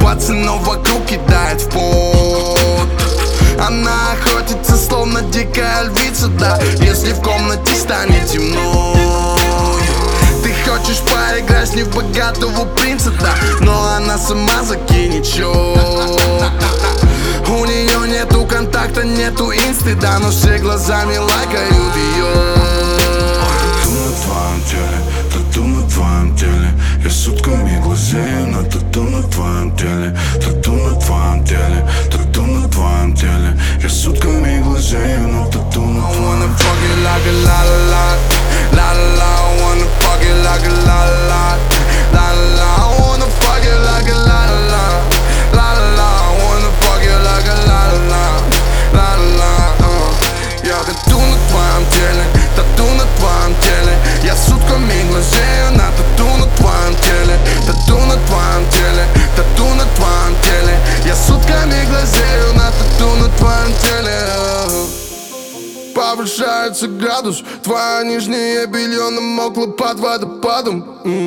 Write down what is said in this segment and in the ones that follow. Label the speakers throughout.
Speaker 1: пацанов вокруг кидает в пот. Она охотится, словно дикая львица, да, если в комнате станет темно. Ты хочешь поиграть не в богатого принца, да, но она сама закинет счет. У нее нету контакта, нету инсты, да, но все глазами лайкают ее.
Speaker 2: Тату на твоем теле, тату на твоем теле. Я сутками глазею на тату на твоем теле. Тату на твоем теле, тату на твоем теле. Я сутками глазею на тату на
Speaker 1: I
Speaker 2: твоем
Speaker 1: wanna fuck it like a la la la, la la la. I wanna fuck it like a la la la, la la la. I wanna fuck it like a la la la, la la la. I wanna fuck it like a la la la, la la. Я тату на твоем теле, тату на твоем теле. Я сутками глазею на тату на твоем теле. Тату на твоем теле, тату на твоем теле. Я сутками глазею на тату на твоем теле. Повышается градус, твое нижнее белье намокло под водопадом.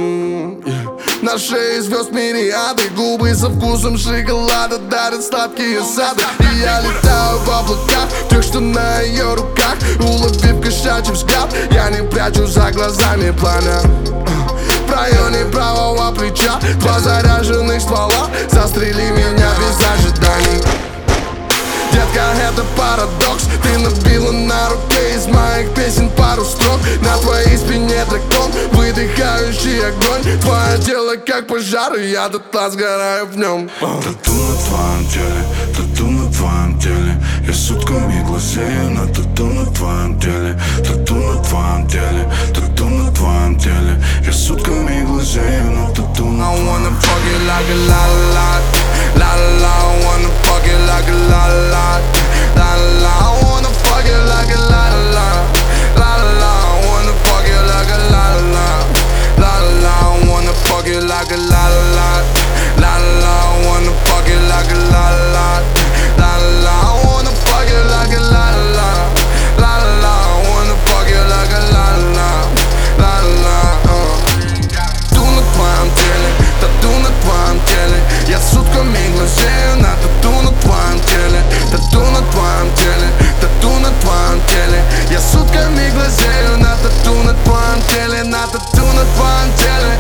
Speaker 1: На шее звезд мириады, губы со вкусом шоколада дарят сладкие сады. И я летаю в облаках, тех, что на ее руках. Уловив кошачий взгляд, я не прячу за глазами пламя. В районе правого плеча два заряженных ствола. Застрели меня без ожиданий. Детка, это парадокс. Ты набила на руке из моих песен пару строк. На твоей спине дракон, выдыхающий огонь. Твое тело как пожар, и я дотла сгораю в нем.
Speaker 2: Тату на твоем теле, тату на твоем теле. Я сутками глазею на тату на твоем теле. Тату на твоем теле, тату на твоем теле. Я сутками глазею на тату на
Speaker 1: I wanna fuck it like a la la la, la la la. I wanna fuck it like a la la la, la la. I wanna fuck it like a la la la, la la. I wanna fuck it like a la la la, la. I wanna fuck it like a la la la, la. I wanna fuck it like a la la la, la. I wanna fuck it like a la la la, la. I wanna fuck it like a la la la. Тату на твоем теле, тату на твоем теле. Я сутками глазею на тату на твоем теле. Тату на твоем теле, тату на твоем теле. Я сутками глазею на тату на твоем теле. На тату на твоем теле.